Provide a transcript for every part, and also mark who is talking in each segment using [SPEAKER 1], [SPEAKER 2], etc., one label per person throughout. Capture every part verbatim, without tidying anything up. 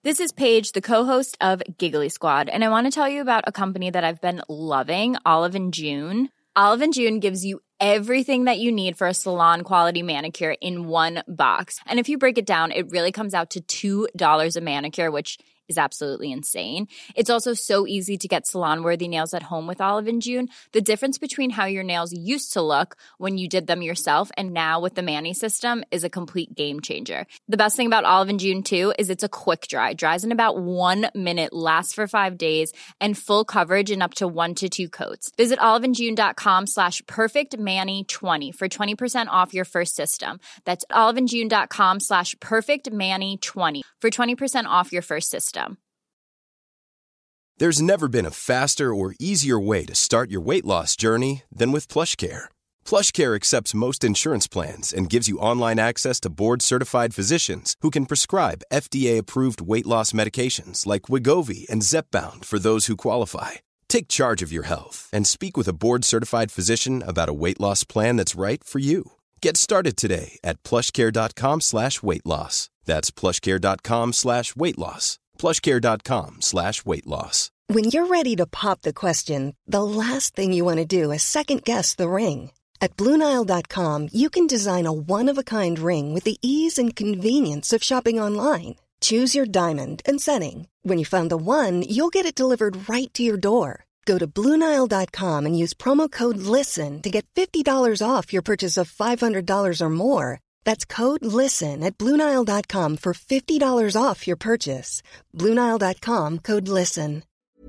[SPEAKER 1] This is Paige, the co-host of Giggly Squad, and I want to tell you about a company that I've been loving, Olive and June. Olive and June gives you everything that you need for a salon-quality manicure in one box. And if you break it down, it really comes out to two dollars a manicure, which is absolutely insane. It's also so easy to get salon-worthy nails at home with Olive and June. The difference between how your nails used to look when you did them yourself and now with the Mani system is a complete game changer. The best thing about Olive and June, too, is it's a quick dry. Dries in about one minute, lasts for five days, and full coverage in up to one to two coats. Visit oliveandjune.com slash perfectmani20 for twenty percent off your first system. That's oliveandjune.com slash perfectmani20 for twenty percent off your first system.
[SPEAKER 2] There's never been a faster or easier way to start your weight loss journey than with PlushCare. PlushCare accepts most insurance plans and gives you online access to board-certified physicians who can prescribe F D A-approved weight loss medications like Wegovy and Zepbound for those who qualify. Take charge of your health and speak with a board-certified physician about a weight loss plan that's right for you. Get started today at plushcare.com slash weight loss. That's plushcare.com slash weight loss. plushcare.com slash weight loss.
[SPEAKER 3] When you're ready to pop the question, the last thing you want to do is second-guess the ring. At Blue Nile dot com, you can design a one-of-a-kind ring with the ease and convenience of shopping online. Choose your diamond and setting. When you find the one, you'll get it delivered right to your door. Go to Blue Nile dot com and use promo code LISTEN to get fifty dollars off your purchase of five hundred dollars or more. That's code LISTEN at Blue Nile dot com for fifty dollars off your purchase. Blue Nile dot com, code LISTEN.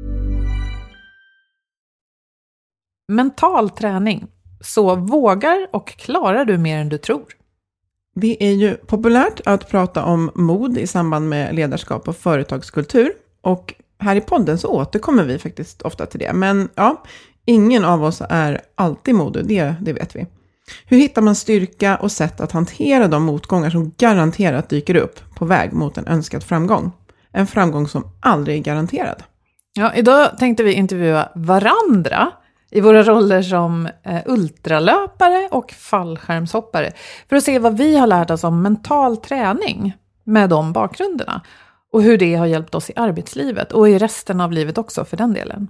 [SPEAKER 4] Mental träning. Så vågar och klarar du mer än du tror.
[SPEAKER 5] Det är ju populärt att prata om mod i samband med ledarskap och företagskultur. Och här i podden så återkommer vi faktiskt ofta till det. Men ja, ingen av oss är alltid modig, det, det vet vi. Hur hittar man styrka och sätt att hantera de motgångar som garanterat dyker upp på väg mot en önskad framgång? En framgång som aldrig är garanterad.
[SPEAKER 4] Ja, idag tänkte vi intervjua varandra i våra roller som eh, ultralöpare och fallskärmshoppare för att se vad vi har lärt oss om mental träning med de bakgrunderna och hur det har hjälpt oss i arbetslivet och i resten av livet också för den delen.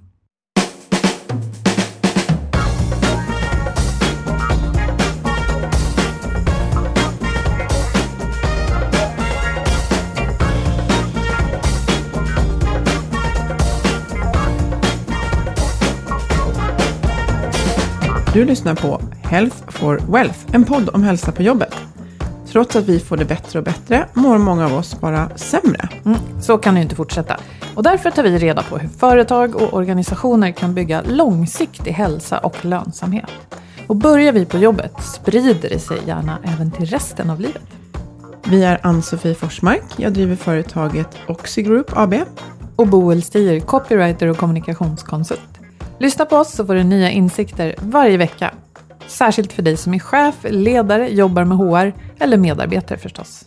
[SPEAKER 5] Du lyssnar på Health for Wealth, en podd om hälsa på jobbet. Trots att vi får det bättre och bättre mår många av oss bara sämre.
[SPEAKER 4] Mm, så kan det ju inte fortsätta. Och därför tar vi reda på hur företag och organisationer kan bygga långsiktig hälsa och lönsamhet. Och börjar vi på jobbet sprider det sig gärna även till resten av livet.
[SPEAKER 5] Vi är Ann-Sofie Forsmark, jag driver företaget Oxigroup A B.
[SPEAKER 4] Och Boel Stier, copywriter och kommunikationskonsult. Lyssna på oss så får du nya insikter varje vecka. Särskilt för dig som är chef, ledare, jobbar med H R eller medarbetare förstås.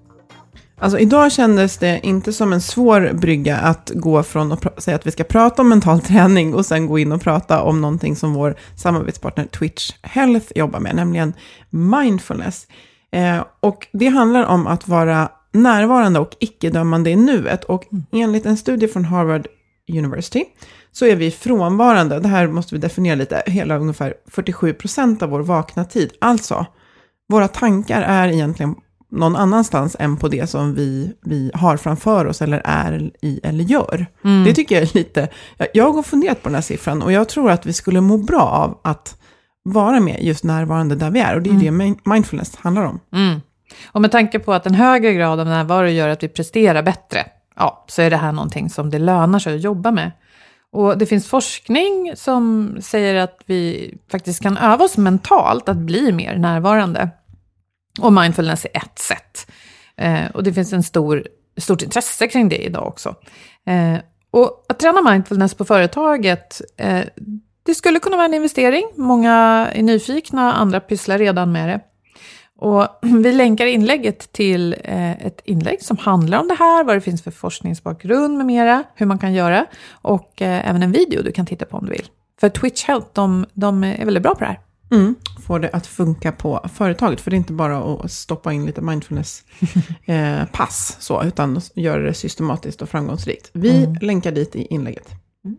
[SPEAKER 5] Alltså idag kändes det inte som en svår brygga att gå från att pr- säga att vi ska prata om mental träning och sen gå in och prata om någonting som vår samarbetspartner Twitch Health jobbar med, nämligen mindfulness. Eh, och det handlar om att vara närvarande och icke-dömande i nuet. Och enligt en studie från Harvard University så är vi frånvarande, det här måste vi definiera lite, hela ungefär fyrtiosju procent av vår vakna tid. Alltså, våra tankar är egentligen någon annanstans än på det som vi, vi har framför oss eller är i eller gör. Mm. Det tycker jag är lite, jag har funderat på den här siffran och jag tror att vi skulle må bra av att vara med just närvarande där vi är. Och det är mm. det mindfulness handlar om.
[SPEAKER 4] Mm. Och med tanke på att en högre grad av närvaro gör att vi presterar bättre, ja, så är det här någonting som det lönar sig att jobba med. Och det finns forskning som säger att vi faktiskt kan öva oss mentalt att bli mer närvarande. Och mindfulness är ett sätt. Eh, och det finns en stor, stort intresse kring det idag också. Eh, och att träna mindfulness på företaget, eh, det skulle kunna vara en investering. Många är nyfikna, andra pysslar redan med det. Och vi länkar inlägget till eh, ett inlägg som handlar om det här, vad det finns för forskningsbakgrund med mera, hur man kan göra och eh, även en video du kan titta på om du vill. För Twitch Health, de, de är väldigt bra på det här.
[SPEAKER 5] Mm. Får det att funka på företaget. För det är inte bara att stoppa in lite mindfulness-pass, eh, så, utan göra det systematiskt och framgångsrikt. Vi mm. länkar dit i inlägget. Mm.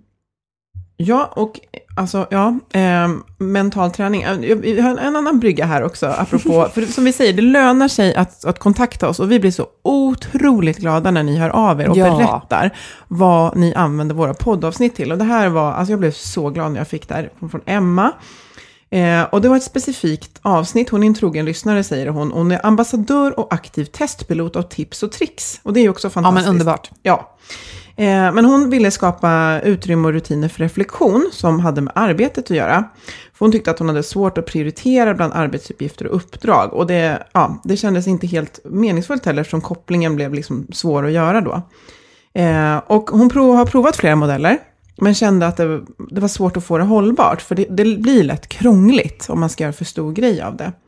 [SPEAKER 5] Ja, och alltså, ja, eh, mental träning. Vi har en annan brygga här också, apropå, för som vi säger, det lönar sig att, att kontakta oss, och vi blir så otroligt glada när ni hör av er och ja. berättar vad ni använder våra poddavsnitt till. Och det här var, alltså jag blev så glad när jag fick det här från Emma. Eh, och det var ett specifikt avsnitt. Hon är en trogen lyssnare, säger hon. Hon är ambassadör och aktiv testpilot av tips och tricks. Och det är ju också fantastiskt.
[SPEAKER 4] Ja, men underbart.
[SPEAKER 5] Ja. Eh, men hon ville skapa utrymme och rutiner för reflektion som hade med arbetet att göra. För hon tyckte att hon hade svårt att prioritera bland arbetsuppgifter och uppdrag. Och det, ja, det kändes inte helt meningsfullt heller, eftersom kopplingen blev liksom svår att göra då. Eh, och hon prov, har provat flera modeller. Men kände att det, det var svårt att få det hållbart. För det, det blir lätt krångligt om man ska göra för stor grej av det.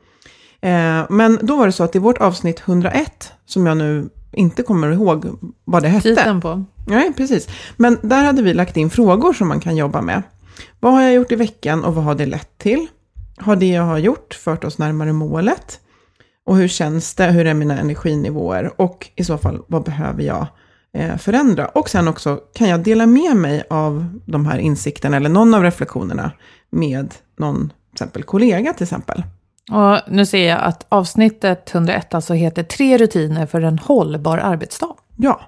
[SPEAKER 5] Eh, men då var det så att i vårt avsnitt hundraett, som jag nu inte kommer ihåg vad det hette.
[SPEAKER 4] Titeln på.
[SPEAKER 5] Nej, precis. Men där hade vi lagt in frågor som man kan jobba med. Vad har jag gjort i veckan och vad har det lett till? Har det jag har gjort fört oss närmare målet? Och hur känns det? Hur är mina energinivåer? Och i så fall, vad behöver jag förändra? Och sen också, kan jag dela med mig av de här insikterna eller någon av reflektionerna med någon till exempel kollega till exempel.
[SPEAKER 4] Och nu ser jag att avsnittet hundraett alltså heter tre rutiner för en hållbar arbetsdag.
[SPEAKER 5] Ja,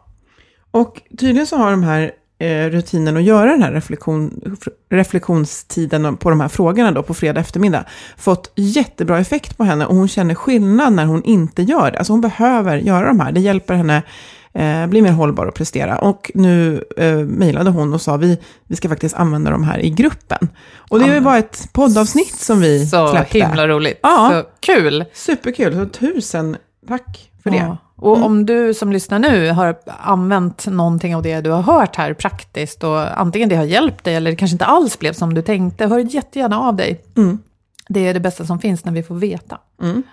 [SPEAKER 5] och tydligen så har de här eh, rutinen att göra den här reflektion, reflektionstiden på de här frågorna då på fredag eftermiddag fått jättebra effekt på henne, och hon känner skillnad när hon inte gör det. Alltså hon behöver göra de här, det hjälper henne Eh, bli mer hållbar och prestera. Och nu eh, mejlade hon och sa vi, vi ska faktiskt använda de här i gruppen. Och det är ju bara ett poddavsnitt som vi
[SPEAKER 4] så
[SPEAKER 5] släppte.
[SPEAKER 4] Så himla roligt.
[SPEAKER 5] Ja.
[SPEAKER 4] Så kul.
[SPEAKER 5] Superkul. Så tusen tack för det.
[SPEAKER 4] Ja. Och
[SPEAKER 5] mm.
[SPEAKER 4] om du som lyssnar nu har använt någonting av det du har hört här praktiskt, och antingen det har hjälpt dig eller det kanske inte alls blev som du tänkte, hör jättegärna av dig. Mm. Det är det bästa som finns när vi får veta.
[SPEAKER 5] Mm.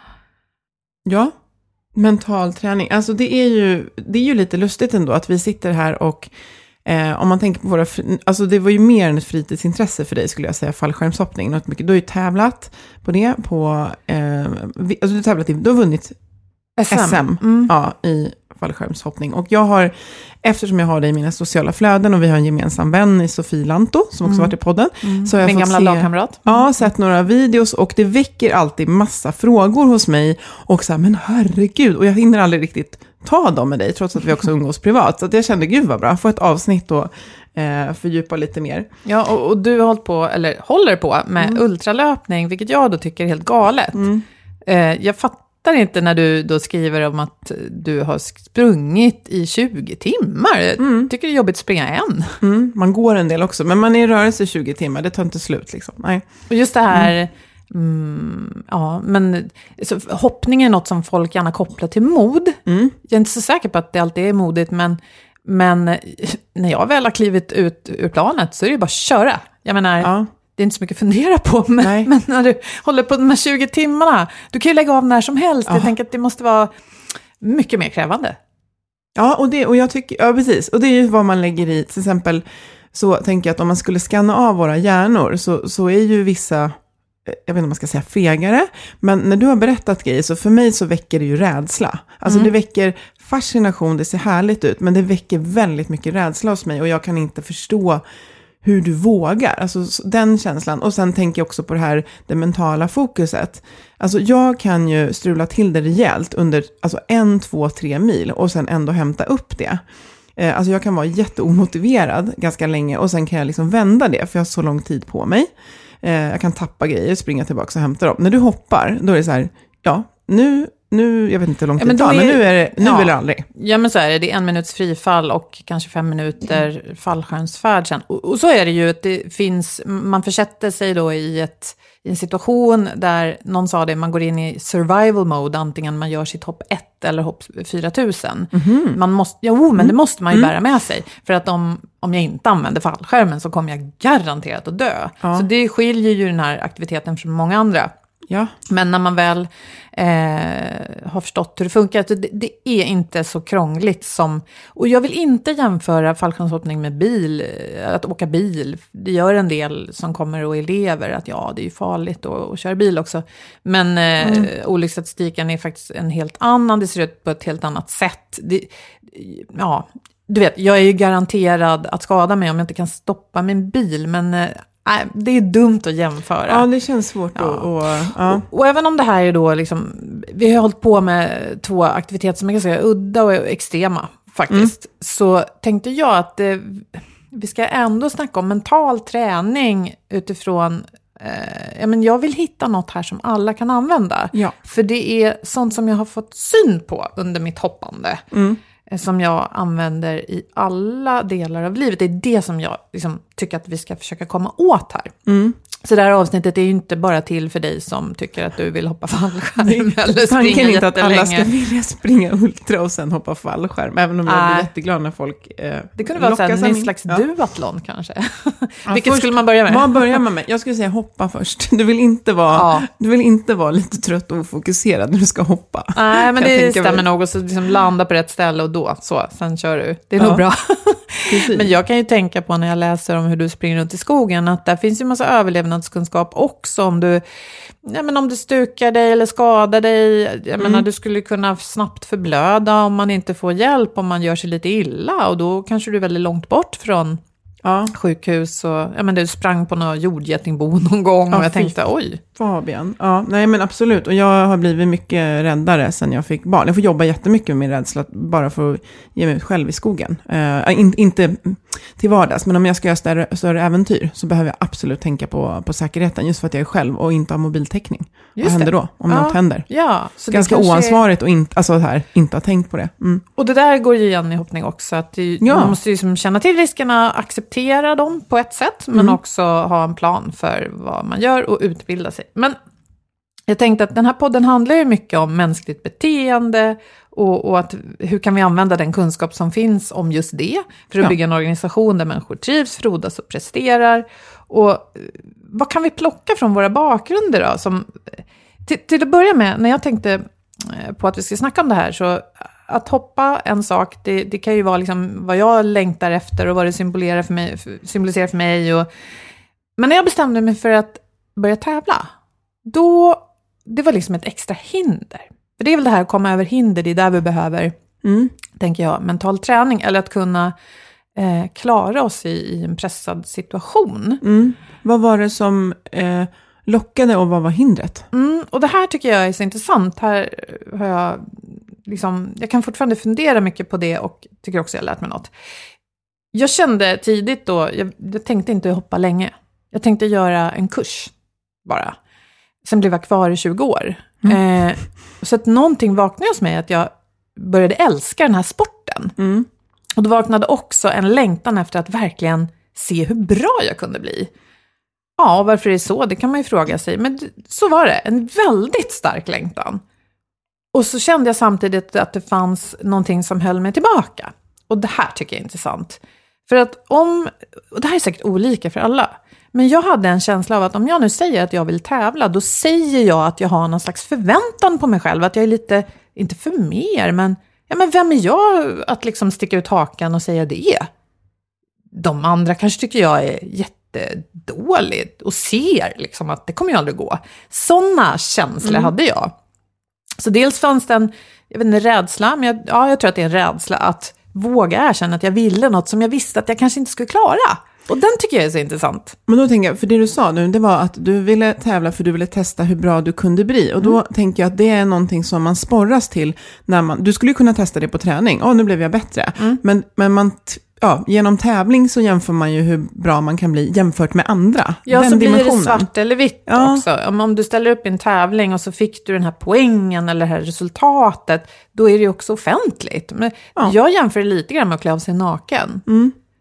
[SPEAKER 5] Ja. Mental träning, alltså det är ju det är ju lite lustigt ändå att vi sitter här och eh, om man tänker på våra, alltså det var ju mer än ett fritidsintresse för dig skulle jag säga, fallskärmshoppning, något mycket. Du har ju tävlat på det på eh, vi, alltså du har tävlat i, du har vunnit S M, S M mm. ja, i fallskärmshoppning, och jag har, eftersom jag har det i mina sociala flöden och vi har en gemensam vän i Sofie Lanto som också mm. varit i podden,
[SPEAKER 4] mm.
[SPEAKER 5] så har jag
[SPEAKER 4] min
[SPEAKER 5] fått
[SPEAKER 4] gamla
[SPEAKER 5] se,
[SPEAKER 4] lagkamrat.
[SPEAKER 5] Ja, sett några videos, och det väcker alltid massa frågor hos mig och så här, men herregud, och jag hinner aldrig riktigt ta dem med dig trots att vi också umgås privat, så att jag kände gud vad bra, få ett avsnitt och eh, fördjupa lite mer.
[SPEAKER 4] Ja, och, och du har hållit på, eller håller på med mm. ultralöpning, vilket jag då tycker är helt galet. Mm. Eh, jag fattar inte när du då skriver om att du har sprungit i tjugo timmar. Mm. Tycker det är jobbigt att springa en.
[SPEAKER 5] Mm, man går en del också, men man är i rörelse i tjugo timmar. Det tar inte slut liksom. Nej.
[SPEAKER 4] Och just det här, mm. Mm, ja, men så, hoppning är något som folk gärna kopplar till mod. Mm. Jag är inte så säker på att det alltid är modigt, men, men när jag väl har klivit ut ur planet så är det bara att köra. Jag menar... Ja. Det är inte så mycket att fundera på, men, men när du håller på de här tjugo timmarna, du kan ju lägga av när som helst. Ja. Jag tänker att det måste vara mycket mer krävande.
[SPEAKER 5] Ja, och, det, och jag tycker, ja precis. Och det är ju vad man lägger i. Till exempel så tänker jag att om man skulle skanna av våra hjärnor så, så är ju vissa, jag vet inte om man ska säga fegare, men när du har berättat grejer så för mig så väcker det ju rädsla. Alltså mm. det väcker fascination, det ser härligt ut, men det väcker väldigt mycket rädsla hos mig, och jag kan inte förstå hur du vågar, alltså den känslan. Och sen tänker jag också på det här, det mentala fokuset. Alltså jag kan ju strula till det rejält under alltså en, två, tre mil och sen ändå hämta upp det. Eh, alltså jag kan vara jätteomotiverad ganska länge och sen kan jag liksom vända det, för jag har så lång tid på mig. Eh, jag kan tappa grejer, springa tillbaka och hämta dem. När du hoppar, då är det så här, ja, nu... Nu, jag vet inte hur lång tid det tar, men nu är det nu ja, eller aldrig.
[SPEAKER 4] Ja, men så är det. Det är en minuts frifall och kanske fem minuter mm. fallskärmsfärd sen. Och, och så är det ju att det finns, man försätter sig då i, ett, i en situation där någon sa det, man går in i survival mode, antingen man gör sitt hopp ett eller hopp fyra tusen. Mm. Man måste, jo, men det måste man ju mm. bära med sig. För att om, om jag inte använder fallskärmen så kommer jag garanterat att dö. Ja. Så det skiljer ju den här aktiviteten från många andra.
[SPEAKER 5] Ja.
[SPEAKER 4] Men när man väl eh, har förstått hur det funkar, det, det är inte så krångligt som... Och jag vill inte jämföra fallskärmshoppning med bil, att åka bil. Det gör en del som kommer och elever att ja, det är ju farligt att, att köra bil också. Men eh, mm. olycksstatistiken är faktiskt en helt annan, det ser ut på ett helt annat sätt. Det, ja, du vet, jag är ju garanterad att skada mig om jag inte kan stoppa min bil, men... Eh, Nej, det är dumt att jämföra.
[SPEAKER 5] Ja, det känns svårt. Ja. Att, och, ja.
[SPEAKER 4] och, och även om det här är då liksom, vi har hållit på med två aktiviteter som är ganska udda och extrema faktiskt. Mm. Så tänkte jag att eh, vi ska ändå snacka om mental träning utifrån, eh, ja, men jag vill hitta något här som alla kan använda. Ja. För det är sånt som jag har fått syn på under mitt hoppande. Mm. Som jag använder i alla delar av livet. Det är det som jag liksom tycker att vi ska försöka komma åt här. Mm. Så det här avsnittet är ju inte bara till för dig som tycker att du vill hoppa fallskärm eller springa
[SPEAKER 5] jättelänge. Inte att alla
[SPEAKER 4] jättelänge.
[SPEAKER 5] ska vilja springa ultra och sen hoppa fallskärm. Även om jag blir jätteglad när folk eh,
[SPEAKER 4] det kunde vara så här, en slags ja. duathlon kanske. Ja, Vilket först, skulle man börja med?
[SPEAKER 5] Vad börjar man med? Jag skulle säga hoppa först. Du vill inte vara, ja. du vill inte vara lite trött och ofokuserad när du ska hoppa.
[SPEAKER 4] Nej, men det stämmer mig. nog. Och så liksom landa på rätt ställe och då, så, sen kör du. Det är ja. nog bra. Men jag kan ju tänka på när jag läser om hur du springer runt i skogen att där finns ju en massa överlevnadskunskap också om du, ja, men om du stukar dig eller skadar dig. Jag mm. menar, du skulle kunna snabbt förblöda om man inte får hjälp, om man gör sig lite illa och då kanske du är väldigt långt bort från ja. sjukhus och ja, men du sprang på någon jordgetingbo någon gång ja, och jag tänkte oj.
[SPEAKER 5] Fabian. Ja, nej men absolut. Och jag har blivit mycket räddare sen jag fick barn. Jag får jobba jättemycket med min rädsla bara för att ge mig ut själv i skogen. Uh, in, inte till vardags, men om jag ska göra större, större äventyr så behöver jag absolut tänka på, på säkerheten just för att jag är själv och inte har mobiltäckning. Just Vad händer det. då om ja. något händer?
[SPEAKER 4] Ja, så
[SPEAKER 5] ganska oansvarigt och inte, alltså här, inte ha tänkt på det. Mm.
[SPEAKER 4] Och det där går ju igen i hoppning också. Att det, ja. Man måste ju liksom känna till riskerna, acceptera dem på ett sätt, men mm. också ha en plan för vad man gör och utbilda sig. Men jag tänkte att den här podden handlar ju mycket om mänskligt beteende och, och att hur kan vi använda den kunskap som finns om just det för att ja. bygga en organisation där människor trivs, frodas och presterar. Och vad kan vi plocka från våra bakgrunder då? Som, till, till att börja med, när jag tänkte på att vi ska snacka om det här, så att hoppa en sak, det, det kan ju vara liksom vad jag längtar efter och vad det symboliserar för mig. Symboliserar för mig och, men när jag bestämde mig för att börja tävla, då det var liksom ett extra hinder. För det är väl det här att komma över hinder, det är där vi behöver, mm. tänker jag, mental träning. Eller att kunna eh, klara oss i, i en pressad situation.
[SPEAKER 5] Mm. Vad var det som eh, lockade och vad var hindret?
[SPEAKER 4] Mm, och det här tycker jag är så intressant. Här har jag, liksom, jag kan fortfarande fundera mycket på det och tycker också jag har lärt mig något. Jag kände tidigt då, jag, jag tänkte inte hoppa länge. Jag tänkte göra en kurs bara. Sen blev jag kvar i tjugo år. Mm. Eh, så att någonting vaknade hos mig att jag började älska den här sporten. Mm. Och då vaknade också en längtan efter att verkligen se hur bra jag kunde bli. Ja, varför är det så? Det kan man ju fråga sig. Men så var det. En väldigt stark längtan. Och så kände jag samtidigt att det fanns någonting som höll mig tillbaka. Och det här tycker jag är intressant. För att om, och det här är säkert olika för alla. Men jag hade en känsla av att om jag nu säger att jag vill tävla, då säger jag att jag har någon slags förväntan på mig själv. Att jag är lite, inte för mer, men, ja, men vem är jag att liksom sticka ut hakan och säga det? De andra kanske tycker jag är jättedåligt och ser liksom att det kommer ju aldrig gå. Sådana känslor mm. hade jag. Så dels fanns det en, jag vet inte, rädsla, men jag, ja, jag tror att det är en rädsla att våga erkänna att jag ville något som jag visste att jag kanske inte skulle klara. Och den tycker jag är så intressant.
[SPEAKER 5] Men då tänker jag, för det du sa nu, det var att du ville tävla för du ville testa hur bra du kunde bli. Och då mm. tänker jag att det är någonting som man sporras till när man, du skulle ju kunna testa det på träning. Ja, nu blev jag bättre. Mm. Men, men man, ja, genom tävling så jämför man ju hur bra man kan bli jämfört med andra.
[SPEAKER 4] Ja, den så blir det svart eller vitt ja. också. Om, om du ställer upp en tävling och så fick du den här poängen eller det här resultatet, då är det ju också offentligt. Men ja. jag jämför lite grann med att klä av sig naken. Mm.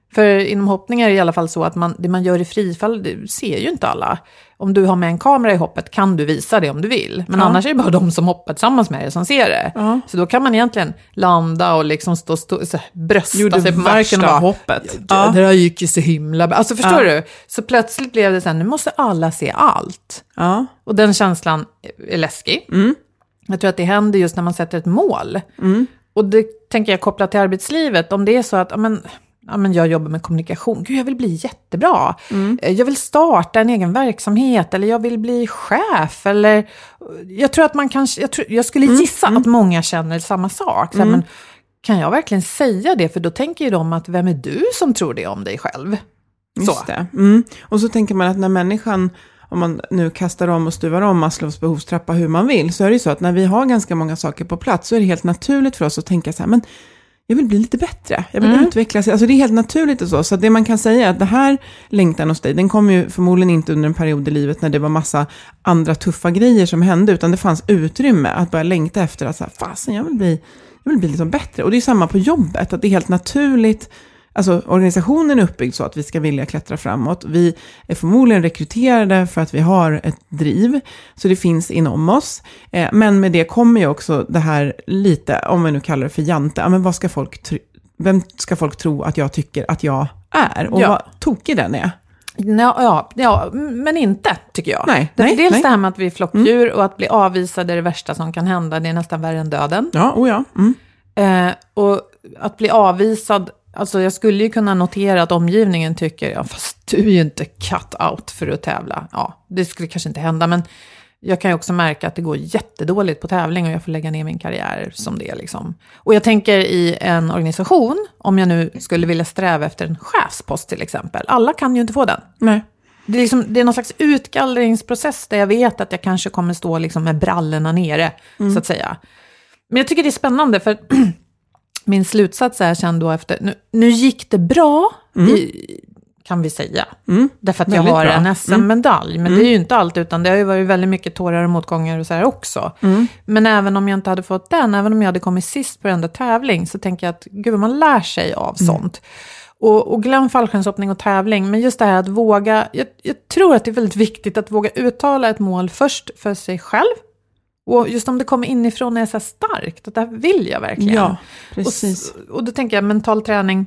[SPEAKER 4] För inom hoppning är det i alla fall så att man, det man gör i frifall, det ser ju inte alla. Om du har med en kamera i hoppet kan du visa det om du vill. Men ja. annars är det bara de som hoppar tillsammans med dig som ser det. Ja. Så då kan man egentligen landa och liksom stå, stå så här, brösta
[SPEAKER 5] Gjorde
[SPEAKER 4] sig på marken och bara,
[SPEAKER 5] hoppet.
[SPEAKER 4] Ja. Det där gick ju så himla bra. Alltså förstår ja. du? Så plötsligt blev det så här, nu måste alla se allt. Ja. Och den känslan är läskig. Mm. Jag tror att det händer just när man sätter ett mål. Mm. Och det tänker jag koppla till arbetslivet. Om det är så att, ja men... Ja, men jag jobbar med kommunikation. Gud, jag vill bli jättebra. Mm. Jag vill starta en egen verksamhet. Eller jag vill bli chef. Eller, jag tror att man kanske... Jag, tror, jag skulle gissa mm. att många känner samma sak. Så här, mm. men kan jag verkligen säga det? För då tänker ju de att vem är du som tror det om dig själv? Så.
[SPEAKER 5] Just det. Mm. Och så tänker man att när människan... Om man nu kastar om och stuvar om Maslows behovstrappa hur man vill. Så är det ju så att när vi har ganska många saker på plats. Så är det helt naturligt för oss att tänka så här... Men jag vill bli lite bättre. Jag vill mm. utvecklas. Alltså det är helt naturligt och så. Så det man kan säga är att det här längtan hos dig, den kom ju förmodligen inte under en period i livet när det var massa andra tuffa grejer som hände. Utan det fanns utrymme att börja längta efter att så här, fasen, jag vill bli, jag vill bli lite bättre. Och det är samma på jobbet. Att det är helt naturligt. Alltså organisationen är uppbyggd så att vi ska vilja klättra framåt. Vi är förmodligen rekryterade för att vi har ett driv. Så det finns inom oss. Eh, men med det kommer ju också det här lite, om vi nu kallar det för jante. Ja, men vad ska folk tro, vem ska folk tro att jag tycker att jag är? Och ja. vad tokig den är.
[SPEAKER 4] Ja, ja, ja, men inte tycker jag.
[SPEAKER 5] Nej,
[SPEAKER 4] det,
[SPEAKER 5] nej,
[SPEAKER 4] dels
[SPEAKER 5] nej.
[SPEAKER 4] det här med att vi är flockdjur mm. och att bli avvisade är det värsta som kan hända. Det är nästan värre än döden.
[SPEAKER 5] Ja, oh ja. Mm.
[SPEAKER 4] Eh, och att bli avvisad... Alltså jag skulle ju kunna notera att omgivningen tycker, ja fast du är ju inte cut out för att tävla. Ja, det skulle kanske inte hända, men jag kan ju också märka att det går jättedåligt på tävling och jag får lägga ner min karriär som det liksom. Och jag tänker i en organisation, om jag nu skulle vilja sträva efter en chefspost till exempel. Alla kan ju inte få den.
[SPEAKER 5] Nej.
[SPEAKER 4] Det är, liksom, det är någon slags utgallringsprocess där jag vet att jag kanske kommer stå liksom med brallorna nere, mm. så att säga. Men jag tycker det är spännande för... Min slutsats är sen då efter, nu, nu gick det bra, mm. i, kan vi säga. Mm. Därför att jag har bra. en S M-medalj. Mm. Men mm. det är ju inte allt, utan det har ju varit väldigt mycket tårar och motgångar och så här också. Mm. Men även om jag inte hade fått den, även om jag hade kommit sist på den där tävling, så tänker jag att gud, man lär sig av mm. sånt. Och, och glöm fallskärmshoppning och tävling, men just det här att våga, jag, jag tror att det är väldigt viktigt att våga uttala ett mål först för sig själv. Och just om det kommer inifrån är så här starkt, att det här vill jag verkligen.
[SPEAKER 5] Ja, precis.
[SPEAKER 4] Och, och då tänker jag mental träning,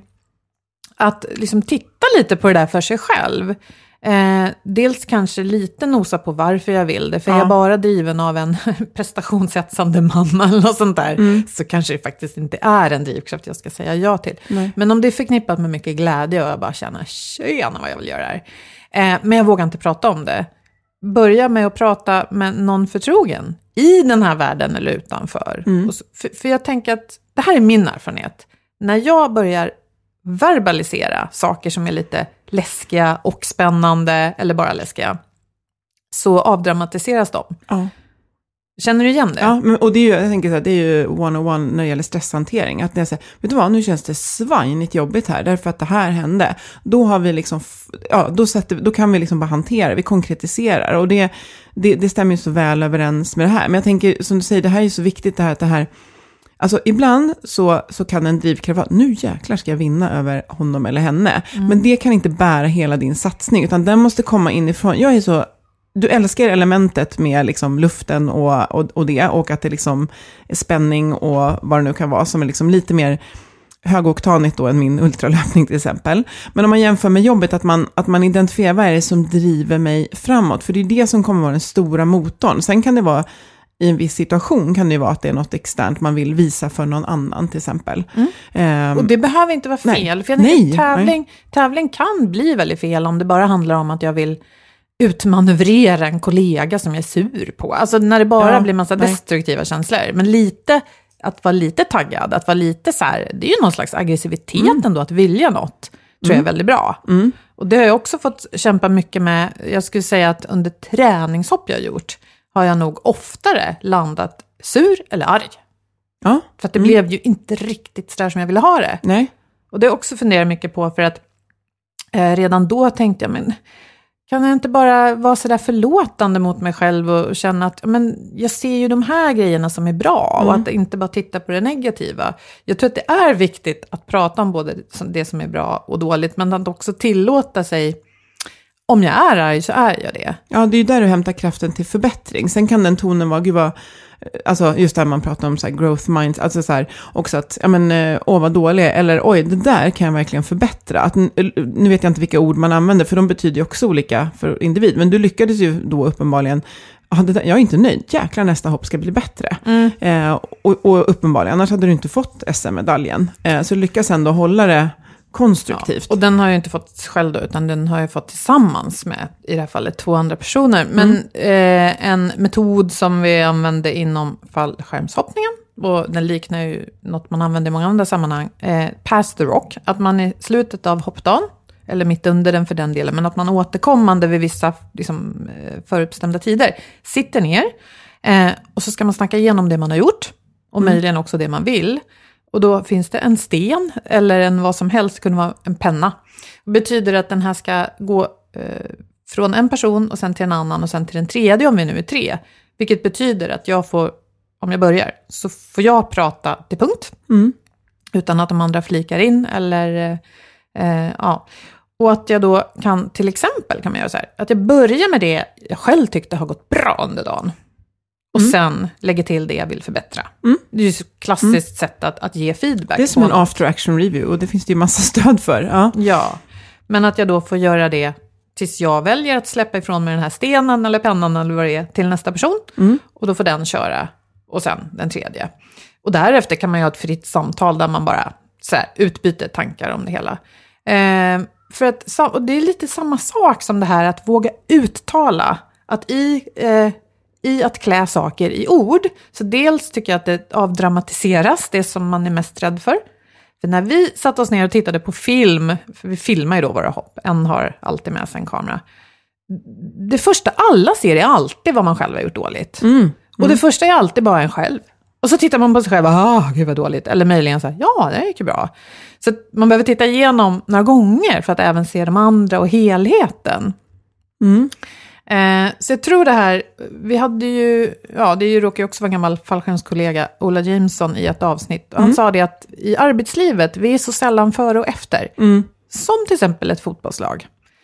[SPEAKER 4] att liksom titta lite på det där för sig själv. Eh, dels kanske lite nosa på varför jag vill det. För ja. är jag bara driven av en prestationssättande mamma eller något sånt där, mm. så kanske det faktiskt inte är en drivkraft jag ska säga ja till. Nej. Men om det är förknippat med mycket glädje och jag bara känner, tjena vad jag vill göra här. Eh, men jag vågar inte prata om det. Börja med att prata med någon förtrogen i den här världen eller utanför. Mm. Och så, för, för jag tänker att det här är min erfarenhet. När jag börjar verbalisera saker som är lite läskiga och spännande eller bara läskiga, så avdramatiseras de. Ja. Känner du igen det?
[SPEAKER 5] Ja, men, och det är ju, jag tänker så här, det är ju one-on-one när det gäller stresshantering. Att när jag säger, vet du vad, nu känns det svinigt jobbigt här, därför att det här hände. Då har vi liksom, ja, då, sätter, då kan vi liksom bara hantera, vi konkretiserar. Och det, det, det stämmer ju så väl överens med det här. Men jag tänker, som du säger, det här är ju så viktigt det här, att det här, alltså ibland så, så kan en drivkraft vara, nu jäklar ska jag vinna över honom eller henne. Mm. Men det kan inte bära hela din satsning, utan den måste komma inifrån. Jag är så... Du älskar elementet med liksom luften och, och, och det, och att det liksom är spänning och vad det nu kan vara som är liksom lite mer högoktanigt då än min ultralöpning till exempel. Men om man jämför med jobbet, att man, att man identifierar vad är det som driver mig framåt, för det är det som kommer vara den stora motorn. Sen kan det vara i en viss situation, kan det vara att det är något externt man vill visa för någon annan till exempel. Mm. Um,
[SPEAKER 4] och det behöver inte vara fel,
[SPEAKER 5] nej,
[SPEAKER 4] för jag nej, tävling, tävling kan bli väldigt fel om det bara handlar om att jag vill utmanövrera en kollega som jag är sur på. Alltså när det bara ja, blir massa nej. destruktiva känslor. Men lite, att vara lite taggad, att vara lite så här, det är ju någon slags aggressivitet mm. ändå, att vilja något, tror mm. jag är väldigt bra. Mm. Och det har jag också fått kämpa mycket med. Jag skulle säga att under träningshopp jag gjort, har jag nog oftare landat sur eller arg. Ja. För att det mm. blev ju inte riktigt så där som jag ville ha det.
[SPEAKER 5] Nej.
[SPEAKER 4] Och det har jag också funderat mycket på, för att eh, redan då tänkte jag, men kan jag inte bara vara så där förlåtande mot mig själv och känna att men jag ser ju de här grejerna som är bra mm. och att inte bara titta på det negativa. Jag tror att det är viktigt att prata om både det som är bra och dåligt, men att också tillåta sig, om jag är arg så är jag det.
[SPEAKER 5] Ja, det är ju där du hämtar kraften till förbättring. Sen kan den tonen vara, gud vad, alltså just där man pratar om så här growth minds, alltså så här också att, ja men, åh vad dålig, eller oj, det där kan jag verkligen förbättra. Att, nu vet jag inte vilka ord man använder, för de betyder ju också olika för individ, men du lyckades ju då uppenbarligen, ah, det där, jag är inte nöjd, jäklar nästa hopp ska bli bättre. Mm. Eh, och, och uppenbarligen, annars hade du inte fått S M-medaljen. Eh, så lyckas ändå hålla det konstruktivt.
[SPEAKER 4] Ja, och den har jag inte fått själv då, utan den har jag fått tillsammans med, i det här fallet, två andra personer. Men mm. eh, en metod som vi använder inom fallskärmshoppningen, och den liknar ju något man använder i många andra sammanhang, eh, pass the rock, att man i slutet av hoppdagen, eller mitt under den för den delen, men att man återkommande vid vissa liksom, förutbestämda tider sitter ner eh, och så ska man snacka igenom det man har gjort och mm. möjligen också det man vill. Och då finns det en sten eller en vad som helst, kunde vara en penna. Det betyder att den här ska gå eh, från en person och sen till en annan och sen till den tredje om vi nu är tre. Vilket betyder att jag får, om jag börjar, så får jag prata till punkt. Mm. Utan att de andra flikar in eller eh, ja. Och att jag då kan, till exempel kan man göra så här, att jag börjar med det jag själv tyckte har gått bra under dagen. Och mm. sen lägger till det jag vill förbättra. Mm. Det är ju ett klassiskt mm. sätt att, att ge feedback.
[SPEAKER 5] Det är som en after action review och det finns det ju massa stöd för. Ja.
[SPEAKER 4] ja, men att jag då får göra det tills jag väljer att släppa ifrån mig den här stenen eller pennan eller vad det är till nästa person. Mm. Och då får den köra och sen den tredje. Och därefter kan man ju ha ett fritt samtal där man bara så här, utbyter tankar om det hela. Eh, för att, och det är lite samma sak som det här att våga uttala. Att i... Eh, i att klä saker i ord. Så dels tycker jag att det avdramatiseras, det som man är mest rädd för. För när vi satt oss ner och tittade på film, för vi filmar ju då våra hopp, en har alltid med sig en kamera. Det första alla ser är alltid vad man själv har gjort dåligt. Mm. Mm. Och det första är alltid bara en själv. Och så tittar man på sig själv, ah, gud vad dåligt. Eller möjligen så här, ja, det gick ju bra. Så man behöver titta igenom några gånger för att även se de andra och helheten. Mm. Eh, så jag tror det här, vi hade ju, ja det är ju, råkar ju också vara en gammal fallskärmskollega, Ola Jameson, i ett avsnitt. Och han mm. sa det att i arbetslivet, vi är så sällan före och efter. Mm. Som till exempel ett fotbollslag.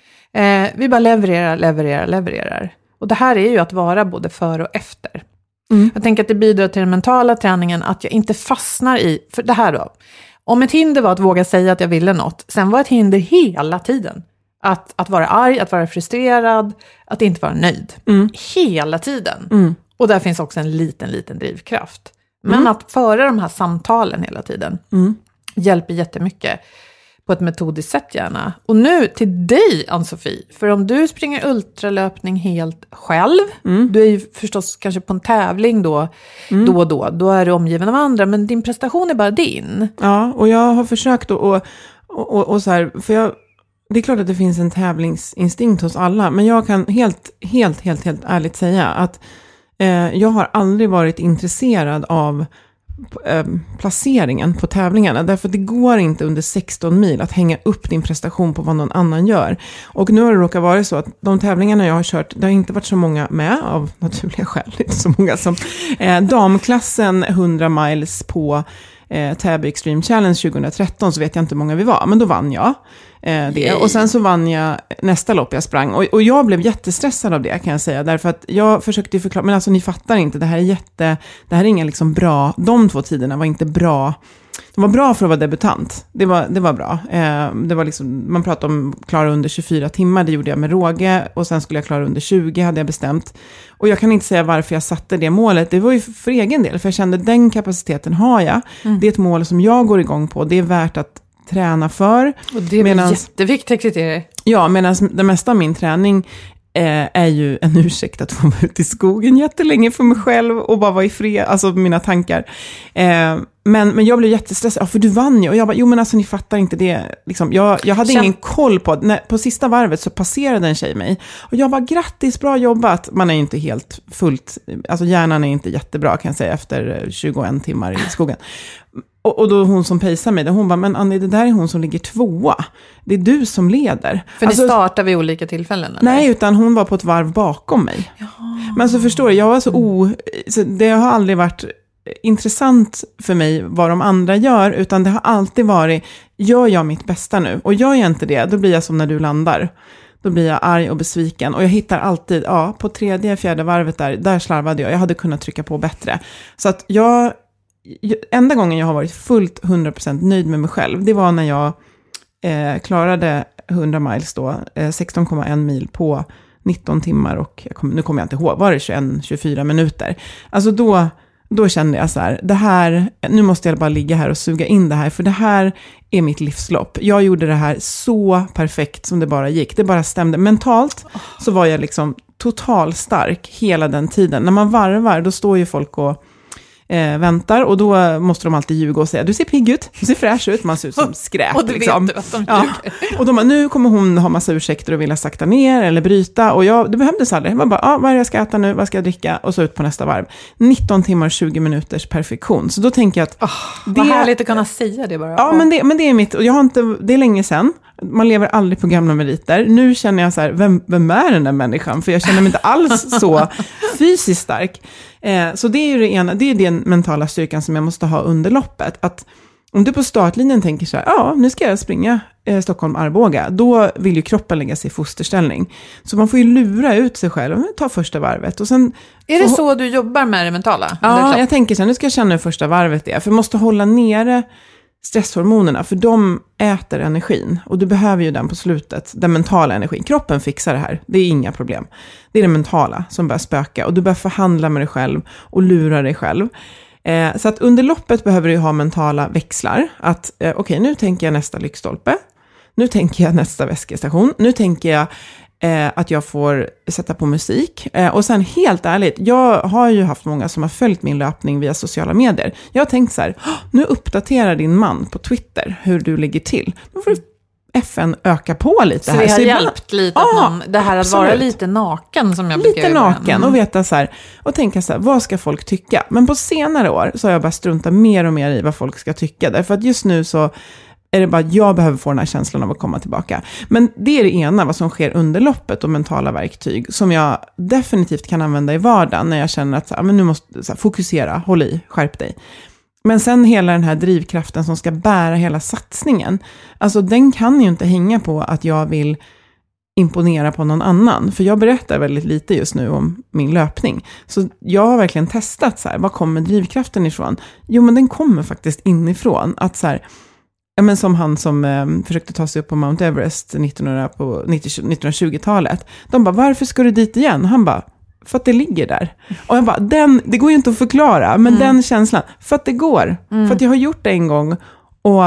[SPEAKER 4] Eh, vi bara levererar, levererar, levererar. Och det här är ju att vara både före och efter. Mm. Jag tänker att det bidrar till den mentala träningen att jag inte fastnar i, för det här då. Om ett hinder var att våga säga att jag ville något, sen var ett hinder hela tiden. Att, att vara arg, att vara frustrerad, att inte vara nöjd. Mm. Hela tiden. Mm. Och där finns också en liten, liten drivkraft. Men mm. att föra de här samtalen hela tiden mm. hjälper jättemycket på ett metodiskt sätt gärna. Och nu till dig, Ann-Sofie. För om du springer ultralöpning helt själv, mm. du är ju förstås kanske på en tävling då, mm. då och då. Då är du omgiven av andra, men din prestation är bara din.
[SPEAKER 5] Ja, och jag har försökt att, och, och, och så här, för jag... Det är klart att det finns en tävlingsinstinkt hos alla, men jag kan helt, helt, helt, helt ärligt säga att eh, jag har aldrig varit intresserad av eh, placeringen på tävlingarna, därför att det går inte under sexton mil att hänga upp din prestation på vad någon annan gör. Och nu har det råkat vara så att de tävlingarna jag har kört, det har inte varit så många med av naturliga skäl, inte så många som eh, damklassen hundra miles på eh, Täby Extreme Challenge tjugohundratretton, så vet jag inte hur många vi var, men då vann jag. Det. Och sen så vann jag nästa lopp jag sprang. Och, och jag blev jättestressad av det, kan jag säga. Därför att jag försökte förklara, men alltså ni fattar inte, det här är jätte, det här är inga liksom bra, de två tiderna var inte bra. De var bra för att vara debutant. Det var, det var bra. Eh, det var liksom, man pratade om klara under tjugofyra timmar, det gjorde jag med råge. Och sen skulle jag klara under tjugo, hade jag bestämt. Och jag kan inte säga varför jag satte det målet. Det var ju för egen del, för jag kände den kapaciteten har jag. Mm. Det är ett mål som jag går igång på. Det är värt att träna för.
[SPEAKER 4] Och det är medans, jätteviktigt kriterier.
[SPEAKER 5] Ja, medan det mesta av min träning eh, är ju en ursäkt att få vara ute i skogen jättelänge för mig själv och bara vara i fred, alltså mina tankar. Eh, men, men jag blev jättestressad, ja, för du vann ju. Och jag bara, jo men alltså ni fattar inte det. Liksom, jag, jag hade Känn... ingen koll på, när, på sista varvet så passerade en tjej mig. Och jag bara, grattis, bra jobbat. Man är ju inte helt fullt, alltså hjärnan är inte jättebra kan jag säga efter tjugoen timmar i skogen. Och, och då hon som pejsar mig, hon bara, men Annie, det där är hon som ligger tvåa. Det är du som leder.
[SPEAKER 4] För
[SPEAKER 5] alltså,
[SPEAKER 4] ni startar vid olika tillfällen? Eller?
[SPEAKER 5] Nej, utan hon var på ett varv bakom mig.
[SPEAKER 4] Ja.
[SPEAKER 5] Men så förstår du, jag var så o... Så det har aldrig varit intressant för mig vad de andra gör, utan det har alltid varit, gör jag mitt bästa nu? Och gör jag inte det, då blir jag som när du landar. Då blir jag arg och besviken. Och jag hittar alltid, ja, på tredje, fjärde varvet där, där slarvade jag. Jag hade kunnat trycka på bättre. Så att jag, enda gången jag har varit fullt hundra procent nöjd med mig själv, det var när jag eh, klarade hundra miles då, eh, sexton komma en mil på nitton timmar och, jag kom, nu kommer jag inte ihåg, var det tjugoett till tjugofyra minuter? Alltså då, då kände jag så här, det här, nu måste jag bara ligga här och suga in det här, för det här är mitt livslopp. Jag gjorde det här så perfekt som det bara gick. Det bara stämde. Mentalt så var jag liksom total stark hela den tiden. När man varvar, då står ju folk och eh, väntar, och då måste de alltid ljuga och säga, du ser pigg ut, du ser fräsch ut, man ser ut som skräp.
[SPEAKER 4] Och du
[SPEAKER 5] liksom.
[SPEAKER 4] vet du att de
[SPEAKER 5] ja. Och de bara, nu kommer hon ha massa ursäkter och vilja sakta ner eller bryta, och jag, det behövdes aldrig. Jag var bara, ah, vad är det jag ska äta nu, vad ska jag dricka, och så ut på nästa varv. nitton timmar, tjugo minuters perfektion. Så då tänker jag att
[SPEAKER 4] oh, det är härligt att kunna säga det bara.
[SPEAKER 5] Ja, men det, men det är mitt, och jag har inte, det är länge sedan. Man lever aldrig på gamla meriter. Nu känner jag så här, vem, vem är den där människan? För jag känner mig inte alls så fysiskt stark. Eh, så det är ju det ena, det är den mentala styrkan som jag måste ha under loppet. Att om du på startlinjen tänker så här, ja, nu ska jag springa eh, Stockholm-Arboga, då vill ju kroppen lägga sig i fosterställning. Så man får ju lura ut sig själv, ta första varvet. Och sen,
[SPEAKER 4] är det så du jobbar med det mentala?
[SPEAKER 5] Ja, jag tänker så här, nu ska jag känna hur första varvet är. För jag måste hålla nere stresshormonerna, för de äter energin, och du behöver ju den på slutet, den mentala energin. Kroppen fixar det här, det är inga problem. Det är det mentala som börjar spöka, och du börjar förhandla med dig själv och lura dig själv. Eh, så att under loppet behöver du ha mentala växlar, att eh, okej, okay, nu tänker jag nästa lyktstolpe, nu tänker jag nästa väskestation, nu tänker jag Eh, att jag får sätta på musik. Eh, och sen helt ärligt, jag har ju haft många som har följt min löpning via sociala medier. Jag har tänkt så här, nu uppdaterar din man på Twitter hur du ligger till. Då får F N öka på lite
[SPEAKER 4] så
[SPEAKER 5] här.
[SPEAKER 4] Det har
[SPEAKER 5] så
[SPEAKER 4] hjälpt ibland, lite,
[SPEAKER 5] ah,
[SPEAKER 4] att någon, det här absolut. Att vara lite naken som jag
[SPEAKER 5] Lite naken och veta så här, och tänka så här, vad ska folk tycka? Men på senare år så har jag bara struntat mer och mer i vad folk ska tycka. Därför att just nu så är det bara att jag behöver få den här känslan av att komma tillbaka. Men det är det ena, vad som sker under loppet, och mentala verktyg som jag definitivt kan använda i vardagen när jag känner att så här, men nu måste så här, fokusera, håll i, skärp dig. Men sen hela den här drivkraften som ska bära hela satsningen, alltså den kan ju inte hänga på att jag vill imponera på någon annan. För jag berättar väldigt lite just nu om min löpning. Så jag har verkligen testat så här, vad kommer drivkraften ifrån? Jo, men den kommer faktiskt inifrån. Att så här, ja, men som han som eh, försökte ta sig upp på Mount Everest nittonhundra på nittonhundratjugotalet. De bara, varför ska du dit igen? Han bara, för att det ligger där. Och jag bara, den, det går ju inte att förklara, men mm. den känslan, för att det går. Mm. För att jag har gjort det en gång. Och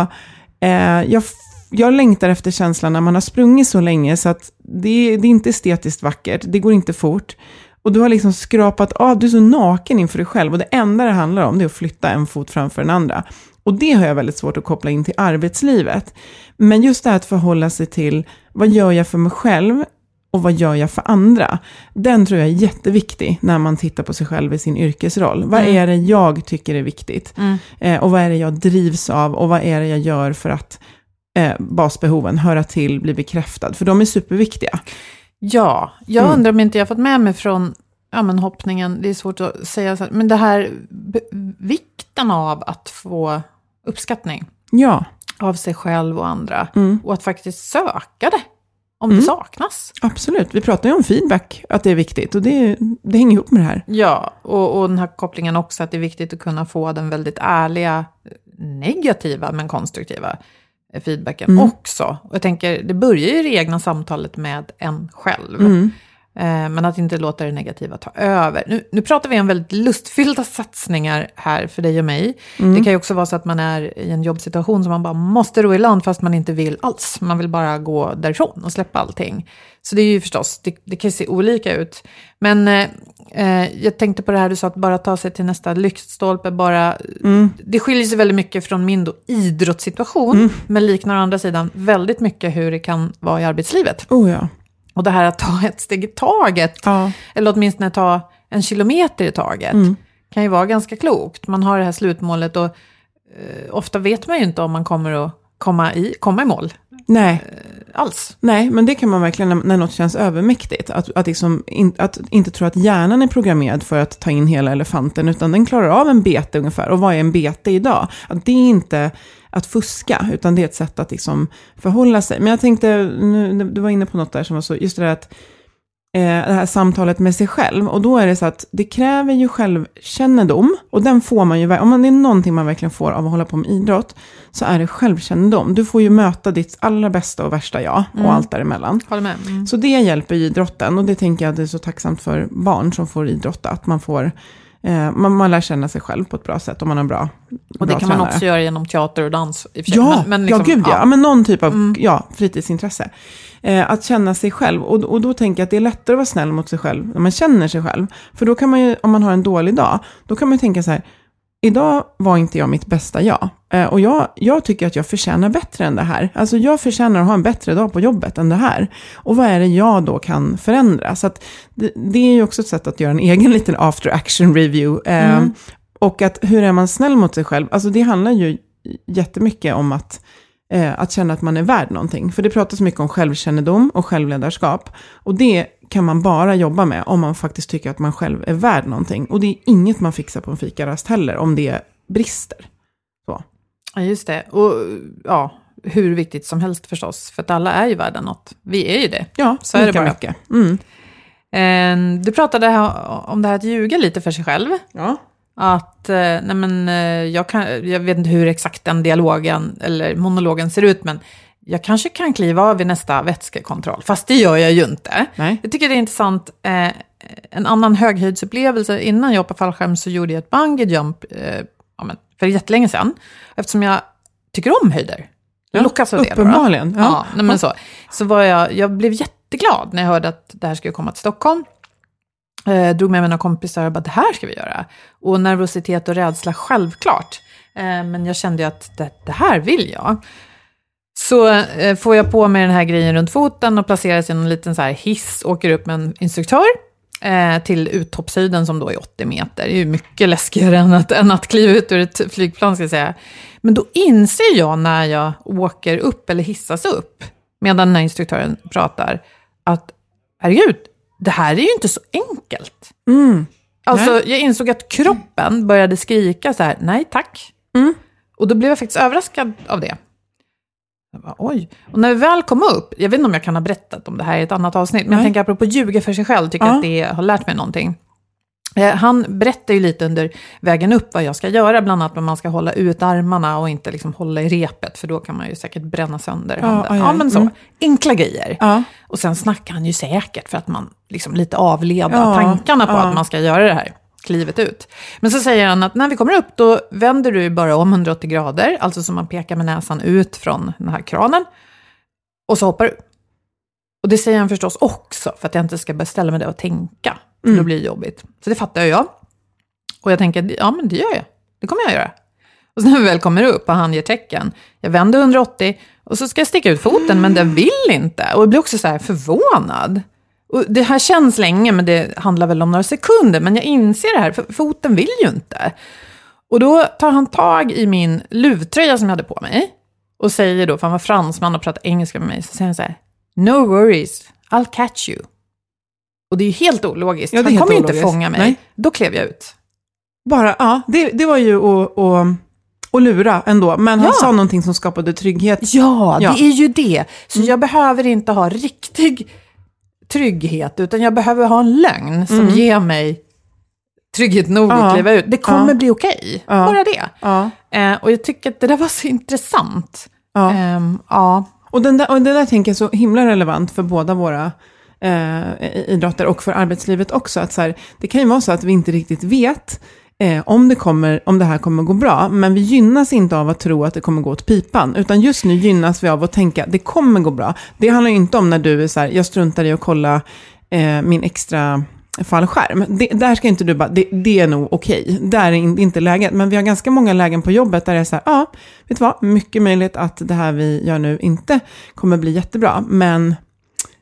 [SPEAKER 5] eh, jag, jag längtar efter känslan när man har sprungit så länge, så att det, det är inte estetiskt vackert, det går inte fort. Och du har liksom skrapat av, du är så naken inför dig själv. Och det enda det handlar om, det är att flytta en fot framför den andra. Och det har jag väldigt svårt att koppla in till arbetslivet. Men just det här att förhålla sig till, vad gör jag för mig själv och vad gör jag för andra? Den tror jag är jätteviktig när man tittar på sig själv i sin yrkesroll. Vad
[SPEAKER 4] Mm.
[SPEAKER 5] är det jag tycker är viktigt?
[SPEAKER 4] Mm.
[SPEAKER 5] Eh, och vad är det jag drivs av? Och vad är det jag gör för att eh, basbehoven, höra till, bli bekräftad? För de är superviktiga.
[SPEAKER 4] Ja, jag
[SPEAKER 5] Mm.
[SPEAKER 4] undrar om inte jag fått med mig från ja, men hoppningen, det är svårt att säga så här, men det här b- vikten av att få uppskattning
[SPEAKER 5] Ja.
[SPEAKER 4] av sig själv och andra,
[SPEAKER 5] Mm.
[SPEAKER 4] och att faktiskt söka det om
[SPEAKER 5] Mm.
[SPEAKER 4] det saknas.
[SPEAKER 5] Absolut, vi pratar ju om feedback, att det är viktigt, och det, det hänger ihop med det här.
[SPEAKER 4] Ja, och, och den här kopplingen också, att det är viktigt att kunna få den väldigt ärliga, negativa men konstruktiva feedbacken
[SPEAKER 5] Mm.
[SPEAKER 4] också. Och jag tänker, det börjar ju det egna samtalet med en själv.
[SPEAKER 5] Mm.
[SPEAKER 4] Eh, men att inte låta det negativa ta över. Nu, nu pratar vi om väldigt lustfyllda satsningar här för dig och mig.
[SPEAKER 5] Mm.
[SPEAKER 4] Det kan ju också vara så att man är i en jobbsituation som man bara måste ro i land fast man inte vill alls. Man vill bara gå därifrån och släppa allting. Så det är ju förstås, det, det kan se olika ut. Men eh, jag tänkte på det här du sa, att bara ta sig till nästa lyktstolpe. Bara,
[SPEAKER 5] Mm.
[SPEAKER 4] det skiljer sig väldigt mycket från min då idrottssituation.
[SPEAKER 5] Mm.
[SPEAKER 4] Men liknar å andra sidan väldigt mycket hur det kan vara i arbetslivet.
[SPEAKER 5] Oh ja.
[SPEAKER 4] Och det här att ta ett steg i taget,
[SPEAKER 5] Ja.
[SPEAKER 4] eller åtminstone ta en kilometer i taget,
[SPEAKER 5] Mm.
[SPEAKER 4] kan ju vara ganska klokt. Man har det här slutmålet och eh, ofta vet man ju inte om man kommer att komma i, komma i mål.
[SPEAKER 5] Nej.
[SPEAKER 4] Eh, alls.
[SPEAKER 5] Nej, men det kan man verkligen när, när något känns övermäktigt. Att, att, liksom, in, att inte tro att hjärnan är programmerad för att ta in hela elefanten, utan den klarar av en bete ungefär. Och vad är en bete idag? Att det är inte att fuska, utan det är ett sätt att liksom förhålla sig. Men jag tänkte, nu, du var inne på något där som var så, just det där att eh, det här samtalet med sig själv. Och då är det så att det kräver ju självkännedom. Och den får man ju, om det är någonting man verkligen får av att hålla på med idrott, så är det självkännedom. Du får ju möta ditt allra bästa och värsta jag och mm. allt däremellan.
[SPEAKER 4] Håller med. Mm.
[SPEAKER 5] Så det hjälper i idrotten, och det tänker jag att det är så tacksamt för barn som får idrotta, att man får eh, man, man lär känna sig själv på ett bra sätt om man har bra
[SPEAKER 4] Och det
[SPEAKER 5] bra
[SPEAKER 4] kan
[SPEAKER 5] tränare.
[SPEAKER 4] man också göra genom teater och dans i och för sig.
[SPEAKER 5] Ja,
[SPEAKER 4] men, men liksom,
[SPEAKER 5] ja, gud ja.
[SPEAKER 4] ja.
[SPEAKER 5] ja. Men någon typ av
[SPEAKER 4] mm.
[SPEAKER 5] ja, fritidsintresse. Eh, att känna sig själv. Och, och då tänker jag att det är lättare att vara snäll mot sig själv när man känner sig själv. För då kan man ju, om man har en dålig dag, då kan man ju tänka så här: idag var inte jag mitt bästa jag. Eh, och jag, jag tycker att jag förtjänar bättre än det här. Alltså jag förtjänar att ha en bättre dag på jobbet än det här. Och vad är det jag då kan förändra? Så att det, det är ju också ett sätt att göra en egen liten after action review. Eh, mm. Och att hur är man snäll mot sig själv? Alltså det handlar ju jättemycket om att, eh, att känna att man är värd någonting. För det pratas mycket om självkännedom och självledarskap. Och det kan man bara jobba med om man faktiskt tycker att man själv är värd någonting. Och det är inget man fixar på en fikarast heller om det brister. Så.
[SPEAKER 4] Ja, just det. Och ja, hur viktigt som helst förstås. För att alla är ju värda något. Vi är ju det.
[SPEAKER 5] Ja,
[SPEAKER 4] så är det bara.
[SPEAKER 5] Mycket. Mm.
[SPEAKER 4] Du pratade här om det här att ljuga lite för sig själv.
[SPEAKER 5] Ja.
[SPEAKER 4] Att, nej men, jag, kan, jag vet inte hur exakt den dialogen eller monologen ser ut, men jag kanske kan kliva av vid nästa vätskekontroll. Fast det gör jag ju inte.
[SPEAKER 5] Nej.
[SPEAKER 4] Jag tycker det är intressant. Eh, en annan höghöjdsupplevelse. Innan jag på fallskärm så gjorde jag ett bungee jump eh, ja, men för jättelänge sedan. Eftersom jag tycker om höjder. Jag
[SPEAKER 5] ja,
[SPEAKER 4] lockas av det.
[SPEAKER 5] Uppenbarligen.
[SPEAKER 4] Ja, ja, nej, men så. Så var jag, jag blev jätteglad när jag hörde att det här skulle komma till Stockholm. Eh, drog med mina kompisar och bara, det här ska vi göra. Och nervositet och rädsla, självklart. Eh, men jag kände ju att det, det här vill jag. Så eh, får jag på mig den här grejen runt foten och placeras i en liten så här hiss, åker upp med en instruktör eh, till uttoppshöjden som då är åttio meter. Det är ju mycket läskigare än att, än att kliva ut ur ett flygplan, ska jag säga. Men då inser jag när jag åker upp eller hissas upp, medan den här instruktören pratar, att herregud, det här är ju inte så enkelt.
[SPEAKER 5] Mm.
[SPEAKER 4] Alltså,
[SPEAKER 5] nej.
[SPEAKER 4] Jag insåg att kroppen började skrika så här, nej tack.
[SPEAKER 5] Mm.
[SPEAKER 4] Och då blev jag faktiskt överraskad av det. Jag bara, oj. Och när vi väl kom upp, jag vet inte om jag kan ha berättat om det här i ett annat avsnitt, men nej. Jag tänker apropå ljuga för sig själv, tycker ja. Att det har lärt mig någonting. Eh, han berättar ju lite under vägen upp vad jag ska göra, bland annat att man ska hålla ut armarna och inte liksom hålla i repet, för då kan man ju säkert bränna sönder
[SPEAKER 5] ja,
[SPEAKER 4] handen.
[SPEAKER 5] Ja,
[SPEAKER 4] ja, men så.
[SPEAKER 5] Mm.
[SPEAKER 4] Enkla grejer.
[SPEAKER 5] Ja.
[SPEAKER 4] Och sen snackar han ju säkert för att man liksom lite avleder
[SPEAKER 5] ja,
[SPEAKER 4] tankarna på
[SPEAKER 5] ja.
[SPEAKER 4] att man ska göra det här. Klivet ut. Men så säger han att när vi kommer upp, då vänder du bara om hundraåttio grader, alltså som man pekar med näsan ut från den här kranen, och så hoppar du. Och det säger han förstås också för att jag inte ska beställa med det och tänka, för mm. då blir det jobbigt. Så det fattar jag. Och jag tänker, ja men det gör jag. Det kommer jag göra. Och så när vi väl kommer upp och han ger tecken, jag vänder hundraåttio och så ska jag sticka ut foten, mm. men den vill inte. Och jag blir också så här förvånad. Och det här känns länge, men det handlar väl om några sekunder. Men jag inser det här, för foten vill ju inte. Och då tar han tag i min luvtröja som jag hade på mig. Och säger då, för han var fransman och pratade engelska med mig. Så säger han så här, no worries, I'll catch you. Och det är ju helt ologiskt. Ja, han kommer ju inte fånga mig. Nej. Då klev jag ut.
[SPEAKER 5] Bara, ja, det, det var ju att, att, att lura ändå. Men han
[SPEAKER 4] ja.
[SPEAKER 5] sa någonting som skapade trygghet.
[SPEAKER 4] Ja, ja. Det är ju det. Så mm. jag behöver inte ha riktig trygghet, utan jag behöver ha en lögn som mm. ger mig trygghet nog att
[SPEAKER 5] ja.
[SPEAKER 4] kliva ut. Det kommer
[SPEAKER 5] ja.
[SPEAKER 4] bli okej.
[SPEAKER 5] Ja.
[SPEAKER 4] Bara det.
[SPEAKER 5] Ja.
[SPEAKER 4] Eh, och jag tycker att det där var så intressant.
[SPEAKER 5] Ja.
[SPEAKER 4] Eh, ja.
[SPEAKER 5] Och, den där, och det där tänker jag så himla relevant för båda våra eh, idrotter och för arbetslivet också. Att så här, det kan ju vara så att vi inte riktigt vet Eh, om, det kommer, om det här kommer gå bra, men vi gynnas inte av att tro att det kommer gå åt pipan, utan just nu gynnas vi av att tänka det kommer gå bra. Det handlar ju inte om när du är så här, jag struntar i att kolla eh, min extra fallskärm. Det, där ska inte du bara, det, det är nog okej. Där är in, inte läget, men vi har ganska många lägen på jobbet där det är så här, ja, vet du vad, mycket möjligt att det här vi gör nu inte kommer bli jättebra, men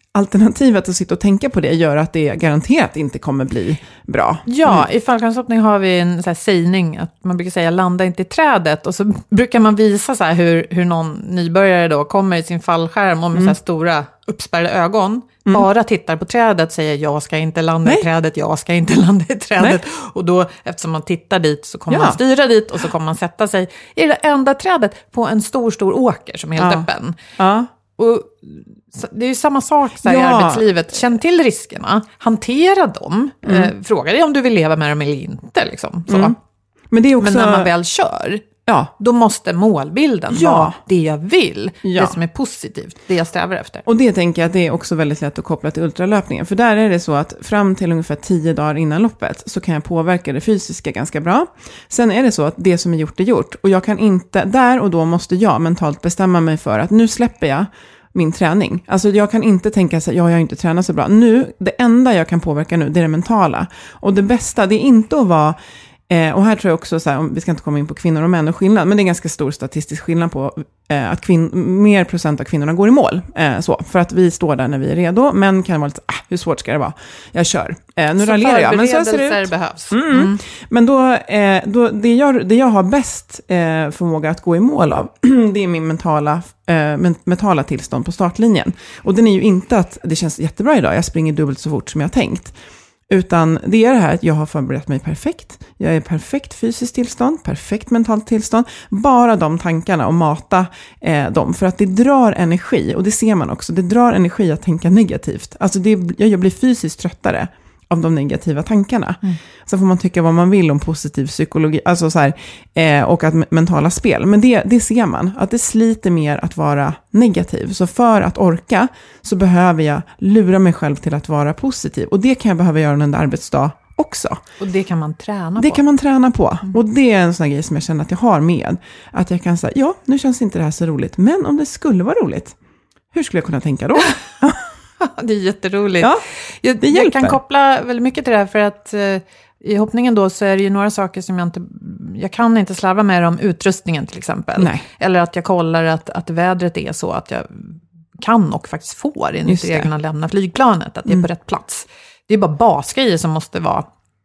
[SPEAKER 5] alternativet att sitta och tänka på det gör att det garanterat inte kommer bli bra.
[SPEAKER 4] Ja,
[SPEAKER 5] mm.
[SPEAKER 4] i fallskärmshoppning har vi en så här sägning att man brukar säga landa inte i trädet, och så brukar man visa så här hur, hur någon nybörjare då kommer i sin fallskärm och med mm. så här stora uppspärrade ögon mm. bara tittar på trädet och säger jag ska inte landa Nej. i trädet, jag ska inte landa i trädet. Nej. Och då, eftersom man tittar dit så kommer ja. man styra dit och så kommer man sätta sig i det enda trädet på en stor, stor åker som är helt ja. öppen. Ja. Och det är ju samma sak så här ja. i arbetslivet. Känn till riskerna, hantera dem. Mm. Eh, fråga dig om du vill leva med dem eller inte. Liksom. Så.
[SPEAKER 5] Mm. Men, det är också...
[SPEAKER 4] Men när man väl kör, ja. då måste målbilden ja. vara det jag vill. Ja. Det som är positivt, det jag strävar efter.
[SPEAKER 5] Och det tänker jag att det är också väldigt lätt att koppla till ultralöpningen. För där är det så att fram till ungefär tio dagar innan loppet så kan jag påverka det fysiska ganska bra. Sen är det så att det som är gjort är gjort. Och jag kan inte, där och då måste jag mentalt bestämma mig för att nu släpper jag min träning. Alltså jag kan inte tänka så här, ja, jag har inte tränat så bra. Nu, det enda jag kan påverka nu, det är det mentala. Och det bästa, det är inte att vara, eh, och här tror jag också så här, vi ska inte komma in på kvinnor och män och skillnad, men det är ganska stor statistisk skillnad på eh, att kvin- mer procent av kvinnorna går i mål. Eh, så, för att vi står där när vi är redo. Män kan vara lite, ah, hur svårt ska det vara? Jag kör. Eh, nu raljerar jag. Men så ser det ut.
[SPEAKER 4] Behövs.
[SPEAKER 5] Mm. Mm. Men då, eh, då det, jag, det jag har bäst eh, förmåga att gå i mål av, det är min mentala eh, mentala tillstånd på startlinjen. Och den är ju inte att det känns jättebra idag, jag springer dubbelt så fort som jag har tänkt. Utan det är det här att jag har förberett mig perfekt. Jag är perfekt fysiskt tillstånd, perfekt mentalt tillstånd. Bara de tankarna och mata eh, dem. För att det drar energi, och det ser man också. Det drar energi att tänka negativt. Alltså det, jag blir fysiskt tröttare av de negativa tankarna. Mm. Så får man tycka vad man vill om positiv psykologi, alltså så här, eh, och att mentala spel. Men det, det ser man, att det sliter mer att vara negativ. Så för att orka så behöver jag lura mig själv till att vara positiv. Och det kan jag behöva göra under arbetsdag också.
[SPEAKER 4] Och det kan man träna
[SPEAKER 5] det
[SPEAKER 4] på.
[SPEAKER 5] kan man träna på. Mm. Och det är en sån här grej som jag känner att jag har med. Att jag kan säga, ja, nu känns inte det här så roligt. Men om det skulle vara roligt, hur skulle jag kunna tänka då?
[SPEAKER 4] Det är jätteroligt.
[SPEAKER 5] Ja,
[SPEAKER 4] jag, jag kan koppla väldigt mycket till det här för att eh, i hoppningen då så är det ju några saker som jag inte, jag kan inte slarva med om utrustningen till exempel.
[SPEAKER 5] Nej.
[SPEAKER 4] Eller att jag kollar att, att vädret är så att jag kan och faktiskt får enligt reglerna lämna flygplanet, att det är mm. på rätt plats. Det är bara basgrejer som måste vara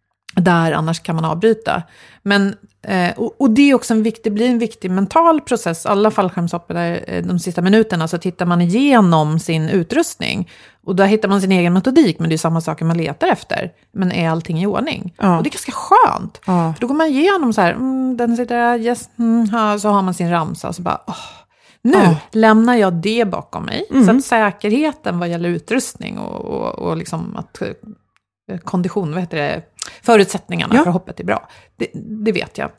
[SPEAKER 4] där, annars kan man avbryta. Men, eh, och, och det är också en viktig, blir en viktig mental process. Alla fallskärmshoppare de sista minuterna så tittar man igenom sin utrustning. Och då hittar man sin egen metodik, men det är samma saker man letar efter. Men är allting i ordning? Ja. Och det är ganska skönt. Ja. För då går man igenom så här, mm, den sitter där, yes, mm, ha, så har man sin ramsa och så bara, åh, nu ja. lämnar jag det bakom mig. Mm. Så att säkerheten vad gäller utrustning och, och, och liksom att kondition, vad heter det, förutsättningarna ja. för hoppet är bra. Det, det vet jag.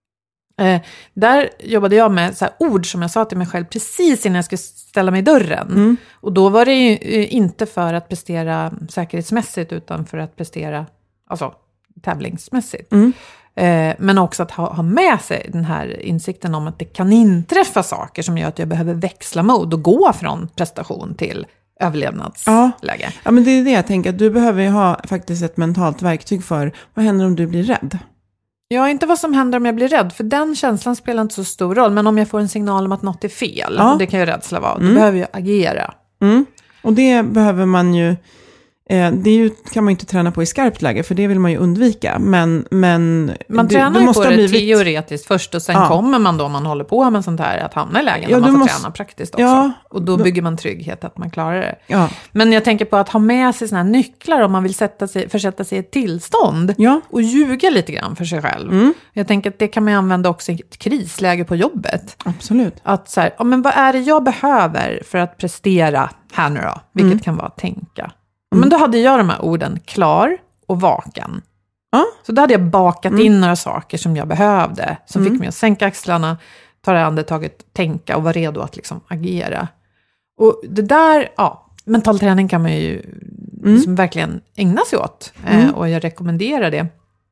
[SPEAKER 4] Eh, där jobbade jag med så här ord som jag sa till mig själv precis innan jag skulle ställa mig i dörren. Mm. Och då var det ju eh, inte för att prestera säkerhetsmässigt utan för att prestera alltså, tävlingsmässigt. Mm. Eh, men också att ha, ha med sig den här insikten om att det kan inträffa saker som gör att jag behöver växla mod och gå från prestation till överlevnadsläge.
[SPEAKER 5] Ja. ja, men det är det jag tänker. Att du behöver ju ha faktiskt ett mentalt verktyg för vad händer om du blir rädd?
[SPEAKER 4] Ja, inte vad som händer om jag blir rädd. För den känslan spelar inte så stor roll. Men om jag får en signal om att något är fel, ja. det kan ju rädsla vara, då mm. behöver jag agera.
[SPEAKER 5] Mm. Och det behöver man ju, eh, det är ju, kan man ju inte träna på i skarpt läge, för det vill man ju undvika. Men, men
[SPEAKER 4] man
[SPEAKER 5] du,
[SPEAKER 4] tränar
[SPEAKER 5] du
[SPEAKER 4] måste
[SPEAKER 5] på
[SPEAKER 4] det
[SPEAKER 5] blivit...
[SPEAKER 4] teoretiskt först och sen ja. kommer man då, om man håller på med sånt här, att hamna i lägen ja, när man får måste... träna praktiskt också. Ja. Och då bygger man trygghet att man klarar det. Ja. Men jag tänker på att ha med sig såna här nycklar om man vill sätta sig, försätta sig i ett tillstånd ja. och ljuga lite grann för sig själv. Mm. Jag tänker att det kan man använda också i ett krisläge på jobbet.
[SPEAKER 5] Absolut.
[SPEAKER 4] Att så här, ja, men vad är det jag behöver för att prestera här nu då? Vilket mm. kan vara att tänka. Mm. Men då hade jag de här orden klar och vaken. Ja. Så då hade jag bakat mm. in några saker som jag behövde. Som mm. fick mig att sänka axlarna, ta det andetaget, tänka och vara redo att liksom agera. Och det där, ja, mental träning kan man ju mm. liksom verkligen ägna sig åt. Mm. Eh, och jag rekommenderar det.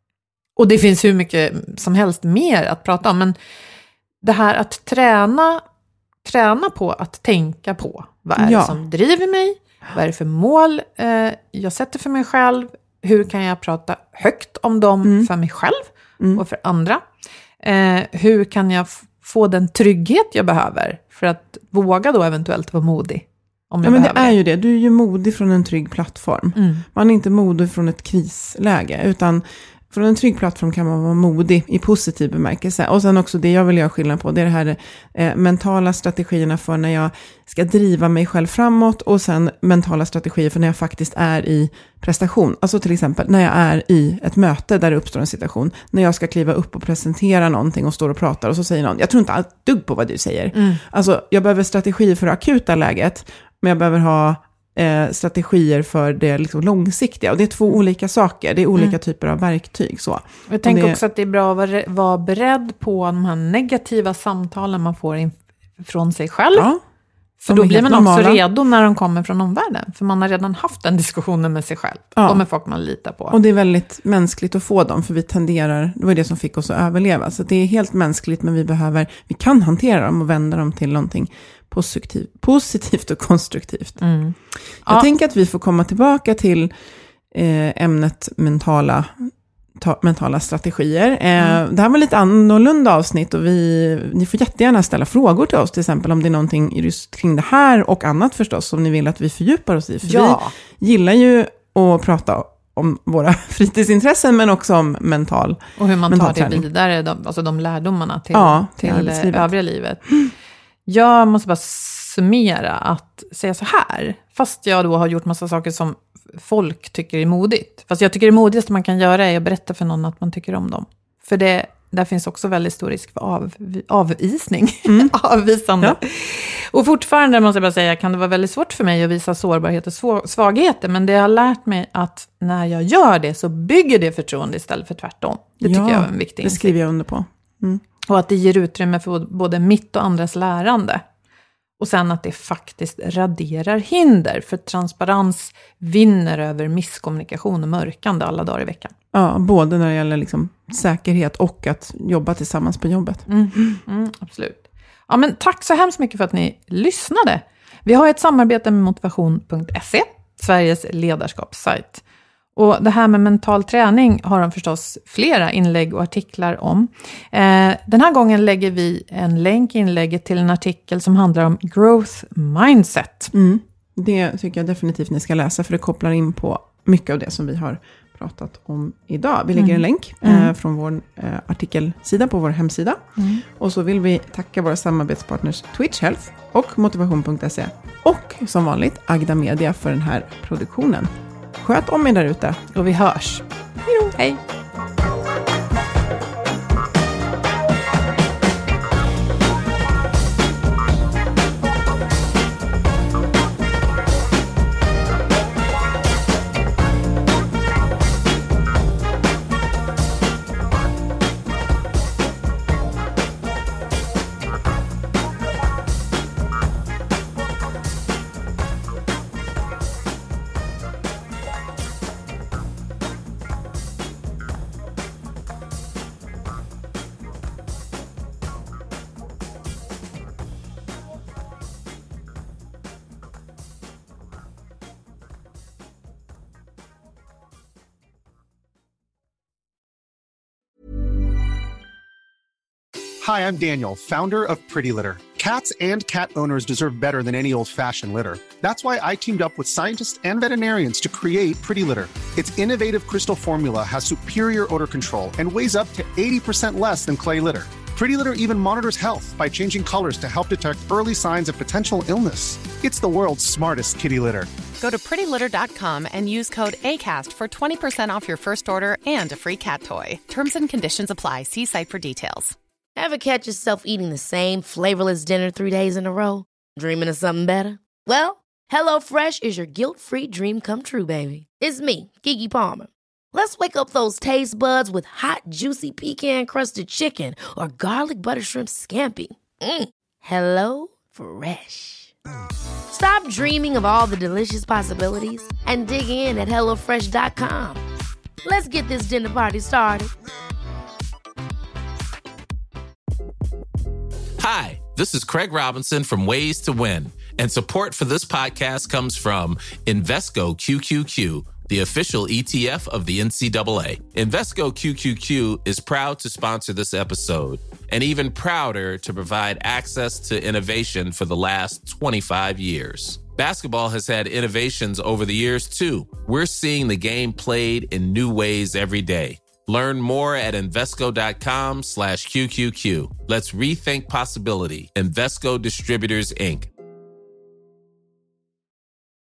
[SPEAKER 4] Och det finns hur mycket som helst mer att prata om. Men det här att träna, träna på att tänka på. Vad är ja. det som driver mig? Vad är det för mål eh, jag sätter för mig själv? Hur kan jag prata högt om dem mm. för mig själv mm. och för andra? Eh, hur kan jag f- få den trygghet jag behöver för att våga då eventuellt vara modig Om
[SPEAKER 5] ja, men det är ju det. Du är ju modig från en trygg plattform.
[SPEAKER 4] Mm.
[SPEAKER 5] Man är inte modig från ett krisläge, utan från en trygg plattform kan man vara modig i positiv bemärkelse. Och sen också det jag vill göra skillnad på, det är det här eh, mentala strategierna för när jag ska driva mig själv framåt, och sen mentala strategier för när jag faktiskt är i prestation. Alltså till exempel när jag är i ett möte där det uppstår en situation, när jag ska kliva upp och presentera någonting och står och pratar och så säger någon, jag tror inte allt dugg på vad du säger. Mm. Alltså jag behöver strategier för det akuta läget, men jag behöver ha Eh, strategier för det liksom långsiktiga. Och det är två olika saker. Det är olika mm. typer av verktyg. Så.
[SPEAKER 4] Jag tänker
[SPEAKER 5] det...
[SPEAKER 4] också att det är bra att vara, vara beredd på de här negativa samtalen man får in, från sig själv. Ja, för då blir man normala. Också redo när de kommer från omvärlden. För man har redan haft den diskussionen med sig själv. Ja. Och med folk man litar på.
[SPEAKER 5] Och det är väldigt mänskligt att få dem. För vi tenderar, det var det som fick oss att överleva. Så det är helt mänskligt, men vi behöver, vi kan hantera dem och vända dem till någonting Positiv, positivt och konstruktivt. Mm. Jag ja. tänker att vi får komma tillbaka till eh, ämnet mentala, ta, mentala strategier. Eh, mm. Det här var lite annorlunda avsnitt, och vi, ni får jättegärna ställa frågor till oss, till exempel om det är någonting just kring det här och annat förstås som ni vill att vi fördjupar oss i. För ja. vi gillar ju att prata om våra fritidsintressen, men också om mental
[SPEAKER 4] och hur man tar det vidare, de, alltså de lärdomarna till,
[SPEAKER 5] ja,
[SPEAKER 4] till, till övriga livet. Mm. Jag måste bara summera att säga så här. Fast jag då har gjort massa saker som folk tycker är modigt. Fast jag tycker det modigaste man kan göra är att berätta för någon att man tycker om dem. För det, där finns också väldigt stor risk för av, avvisning. Mm. Avvisande. Ja. Och fortfarande måste jag bara säga, kan det vara väldigt svårt för mig att visa sårbarhet och svagheter. Men det har lärt mig att när jag gör det så bygger det förtroende istället för tvärtom. Det tycker ja, jag är en viktig insikt.
[SPEAKER 5] Det skriver jag under på. Mm.
[SPEAKER 4] Och att det ger utrymme för både mitt och andras lärande. Och sen att det faktiskt raderar hinder. För transparens vinner över misskommunikation och mörkande alla dagar i veckan.
[SPEAKER 5] Ja, både när det gäller liksom säkerhet och att jobba tillsammans på jobbet.
[SPEAKER 4] Mm, mm, absolut. Ja, men tack så hemskt mycket för att ni lyssnade. Vi har ett samarbete med motivation punkt se, Sveriges ledarskapssajt. Och det här med mental träning har de förstås flera inlägg och artiklar om. Eh, den här gången lägger vi en länk i inlägget till en artikel som handlar om growth mindset.
[SPEAKER 5] Mm. Det tycker jag definitivt ni ska läsa, för det kopplar in på mycket av det som vi har pratat om idag. Vi lägger mm. en länk eh, mm. från vår eh, artikelsida på vår hemsida. Mm. Och så vill vi tacka våra samarbetspartners Twitch Health och motivation punkt se. Och som vanligt Agda Media för den här produktionen. Sköt om er där ute.
[SPEAKER 4] Och vi hörs.
[SPEAKER 5] Hejdå.
[SPEAKER 4] Hej.
[SPEAKER 6] Hi, I'm Daniel, founder of Pretty Litter. Cats and cat owners deserve better than any old-fashioned litter. That's why I teamed up with scientists and veterinarians to create Pretty Litter. Its innovative crystal formula has superior odor control and weighs up to eighty percent less than clay litter. Pretty Litter even monitors health by changing colors to help detect early signs of potential illness. It's the world's smartest kitty litter.
[SPEAKER 7] Go to pretty litter dot com and use code ACAST for twenty percent off your first order and a free cat toy. Terms and conditions apply. See site for details.
[SPEAKER 8] Ever catch yourself eating the same flavorless dinner three days in a row? Dreaming of something better? Well, HelloFresh is your guilt-free dream come true, baby. It's me, Keke Palmer. Let's wake up those taste buds with hot, juicy pecan-crusted chicken or garlic butter shrimp scampi. Mm. Hello Fresh. Stop dreaming of all the delicious possibilities and dig in at hello fresh dot com. Let's get this dinner party started.
[SPEAKER 9] Hi, this is Craig Robinson from Ways to Win, and support for this podcast comes from Invesco Q Q Q, the official E T F of the N C double A. Invesco Q Q Q is proud to sponsor this episode, and even prouder to provide access to innovation for the last twenty-five years. Basketball has had innovations over the years, too. We're seeing the game played in new ways every day. Learn more at Invesco.com slash QQQ. Let's rethink possibility. Invesco Distributors, Incorporated.